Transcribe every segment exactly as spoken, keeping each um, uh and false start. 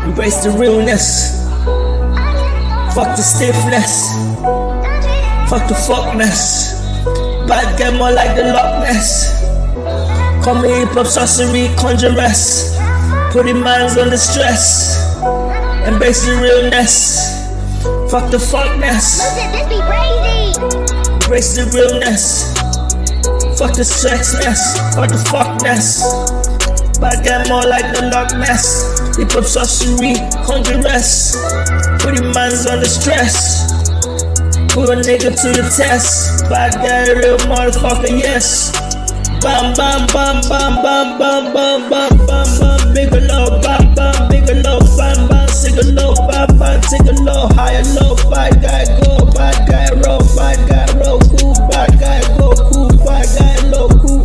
Embrace the realness. Fuck the stiffness. Fuck the fuckness. Bad guy more like the Loch Ness. Call me hip-hop sorcery conjuress. Putting minds under stress. Embrace the realness. Fuck the fuckness. This be crazy. Embrace the realness. Fuck the sexness. Fuck the fuckness. Bad guy more like the Loch Ness. Hip-hop sorcery conjuress. Putting minds under stress. Put a nigga to the test. Bad guy, real motherfucker, yes. Bam bam bam bam bam bam bam bam bam bam. Bigger low, bam bam, bigger low, bam bam. Sing a low, bam bam, take a low, higher low. Bad guy go, bad guy roll, bad guy roll, cool. Bad guy go, cool. Bad guy low, cool.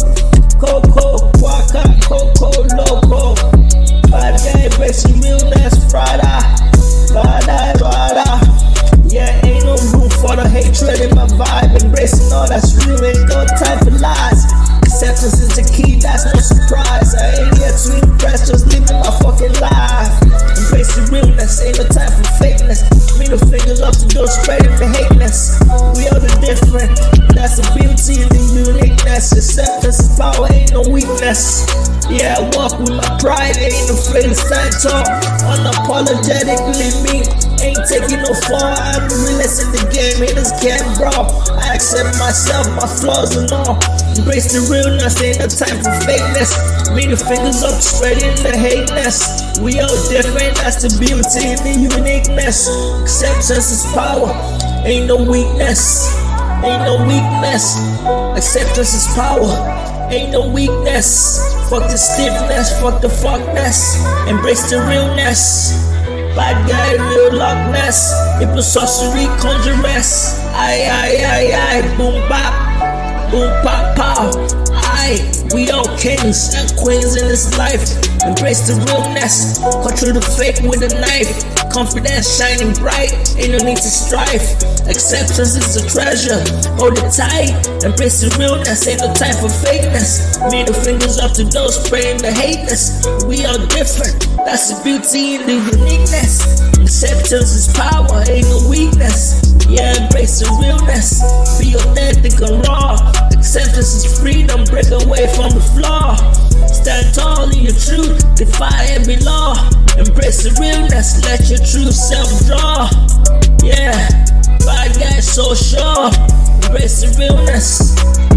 Coco, waka, coco, loco. Bad guy, basic realness, Friday, Friday, Friday. Yeah, ain't no room for the hatred in my vibe. Embracing all that's real, ain't no time for lies. Acceptance is the key, that's no surprise. I ain't here to impress, just living my fucking life. Embrace the realness, ain't no time for fakeness. Middle fingers up to those spreading the hateness. We are the different, that's the beauty and the uniqueness. Acceptance is power, ain't no weakness. Yeah, I walk with my pride, ain't afraid to stand tall. Unapologetically me, ain't taking no fall. I'm the realest in the game, haters can't brawl. I accept myself, my flaws and all. Embrace the realness, ain't no time for fakeness. Middle fingers up, spreading the hateness. We all different, that's the beauty and the uniqueness. Acceptance is power, ain't no weakness. Ain't no weakness. Acceptance is power, ain't no weakness. Fuck the stiffness, fuck the fuckness. Embrace the realness. Bad guy, real Loch Ness. Hip-hop sorcery conjuress. Aye, aye, aye, aye. Boom bap, boom pop pow. Aye, we all kings and queens in this life. Embrace the realness. Cut through the fake with a knife. Confidence shining bright, ain't no need to strive. Acceptance is a treasure, hold it tight. Embrace the realness, ain't no time for fakeness. Middle fingers up to those spraying the haters. We are different, that's the beauty and the uniqueness. Acceptance is power, ain't no weakness. Yeah, embrace the realness, be authentic and raw. Acceptance is freedom, break away from the flaw. Stand tall in your truth, defy every law. Embrace the realness, let your true self draw. Yeah, bad guy so sure. Embrace the realness.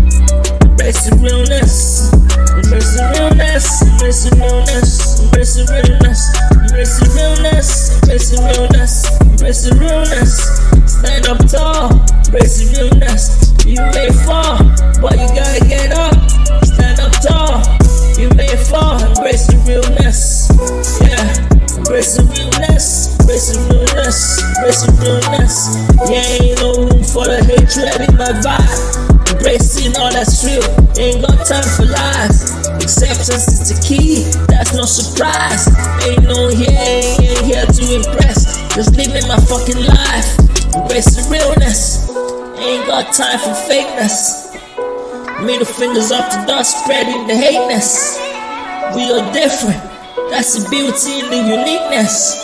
Embrace the realness. Embrace the realness. Embrace the realness. Embrace the realness. Embrace the realness. Embrace the realness. Embrace the realness. Stand up tall. Embrace the realness. You may fall, but you gotta get up. Stand up tall. You may fall. Embrace the realness. Yeah. Embrace the realness, embrace the realness, embrace the realness. Yeah, ain't no room for the hatred in my vibe. Embracing all that's real, ain't got time for lies. Acceptance is the key, that's no surprise. Ain't no here, ain't here to impress. Just living my fucking life. Embrace the realness, ain't got time for fakeness. Middle fingers up to dust, spreading the hateness. We are different. That's the beauty and the uniqueness.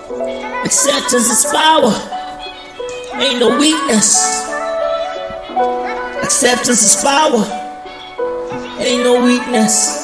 Acceptance is power, ain't no weakness. Acceptance is power, ain't no weakness.